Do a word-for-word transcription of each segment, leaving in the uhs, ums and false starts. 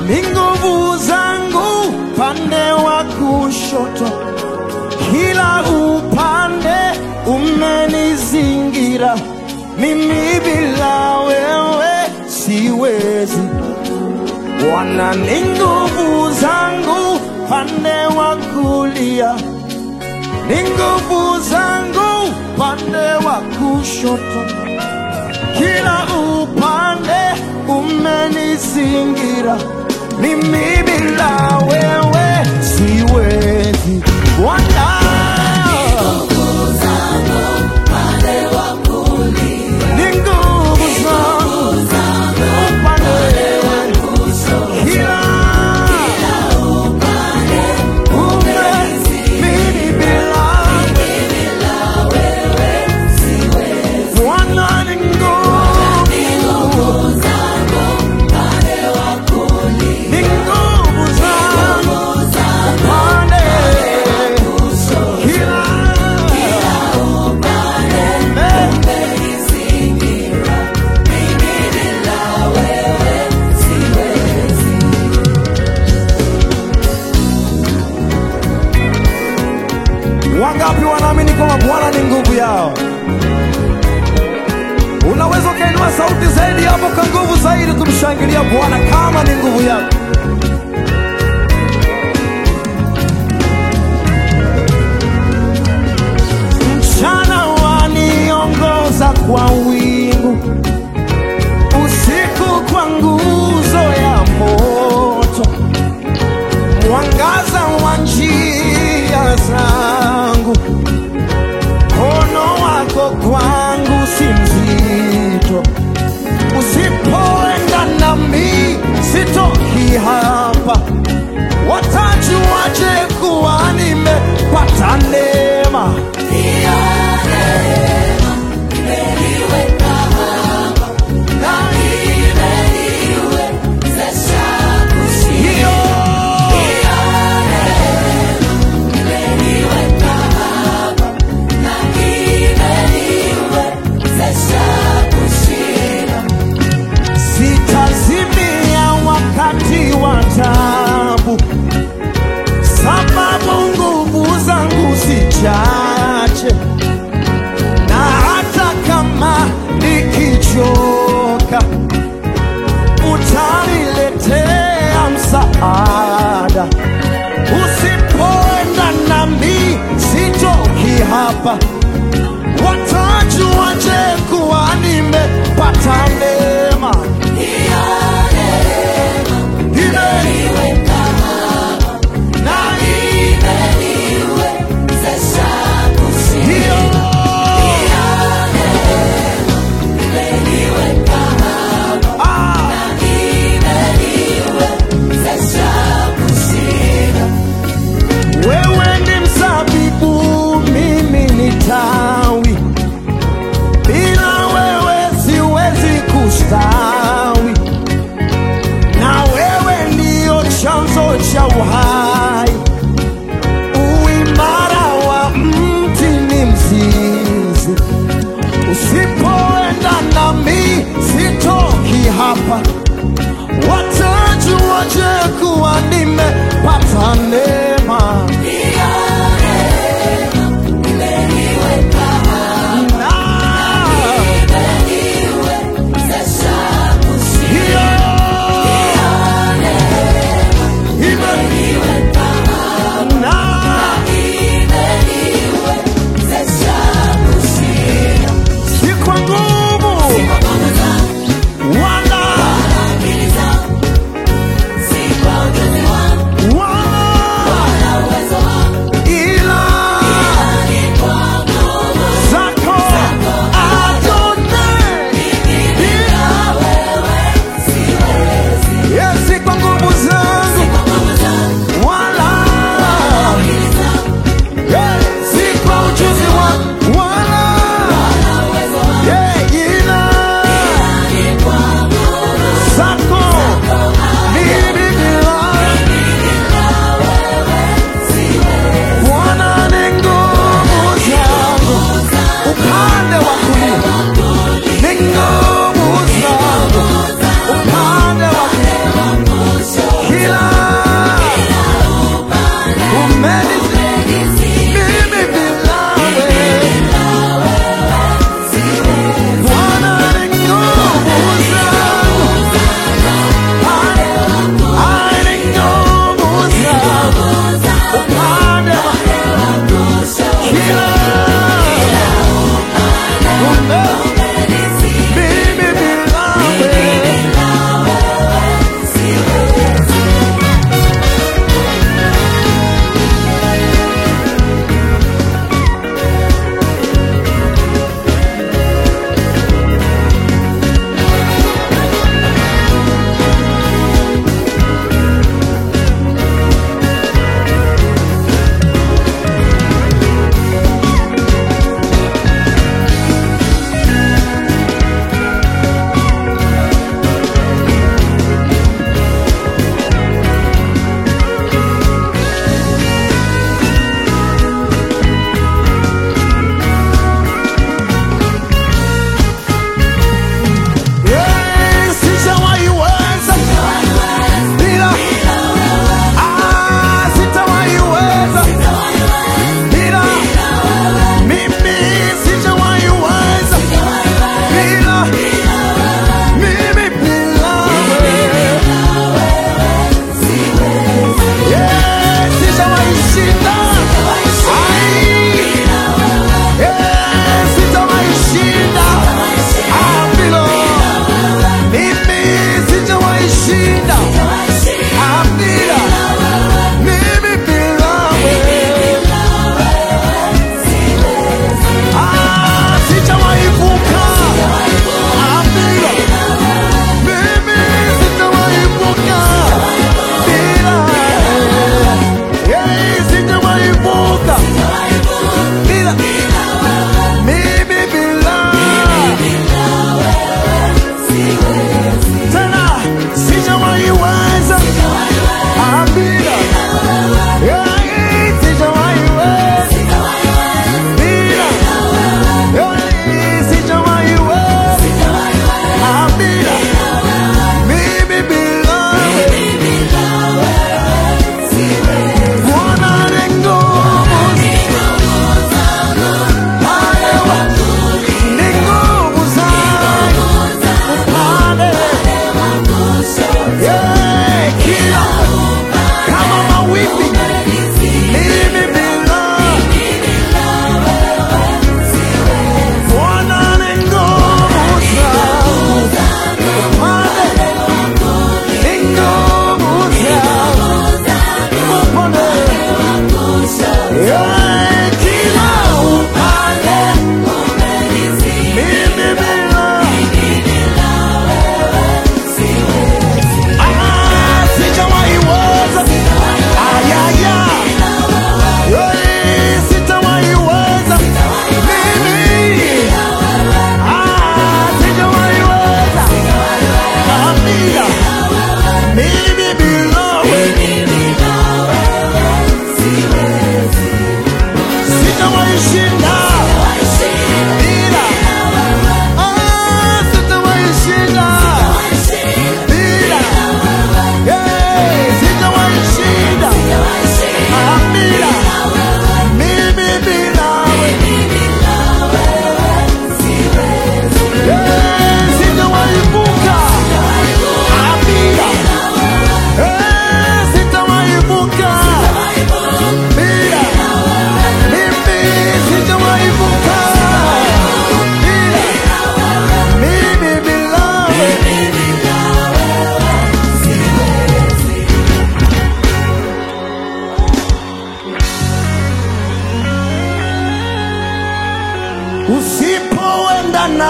ni nguvu zangu pande wa kushoto, kila upande umenizingira, mimi bila wewe siwezi. Bwana ni nguvu zangu pande wa kulia, ni nguvu zangu pande wa kushoto, kila upande umenizingira, mimi bila wewe siwezi. Bwana wangapi wanaamini kwamba Bwana ni nguvu yao? Unaweza ukainua sauti zaidi hapo kwa nguvu zaidi kumshangilia Bwana kama ni nguvu yako. Mchana waniongoza kwa wingu, usiku kwa nguzo ya moto, mwangaza wa njia zangu, mkono wako kwangu si mzito. Usipoenda nami sitoki hapa, watajuaje kuwa nimepata neema? Sitazimia wakati wa taabu, sababu nguvu zangu si chache, na hata kama nikichoka utaniletea msaada. Usipoenda nami sitoki hapa, watajuaje kuwa nimepata neema? Wewe ni mzabibu, mimi ni tawi, bila wewe siwezi kustawi, na wewe ndio chanzo cha uhai. Uimara wa mti ni mzizi, usipoenda nami sitoki hapa, watajuaje kuwa nimepata neema? Wow!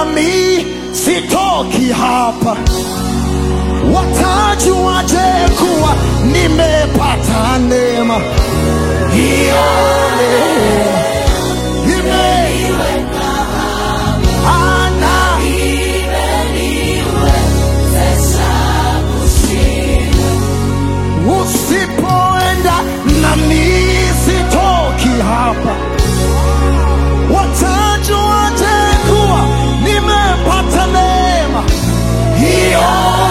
nami sitoki hapa. Watajuaje kuwa nimepata neema? Hiyo neema imeniweka ana imeniwezesha kushinda. Usipoenda nami sitoki hapa. Watajuaje kuwa nimepata neema? Hiyo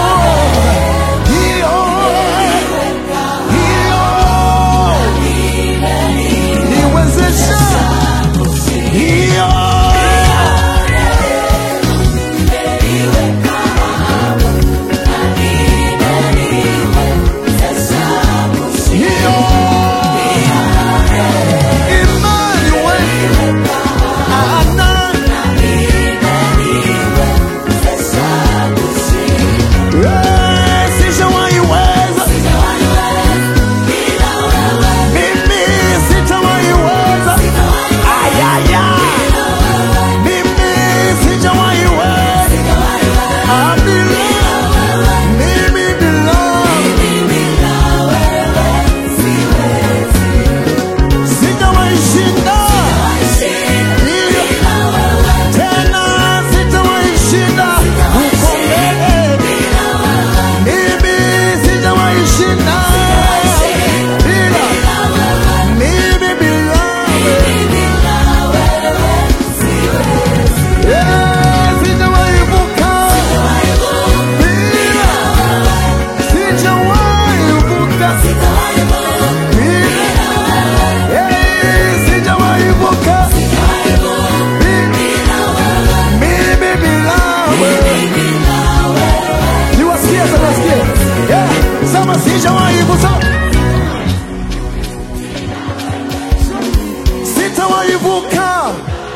sitawaivuka.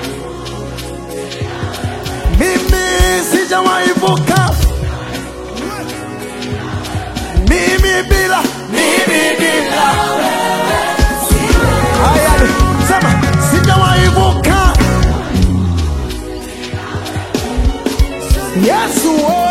Mimi sijawaivuka. Mimi bila, mimi bila wewe siwezi. Haya, sema sijawaivuka. Yesu.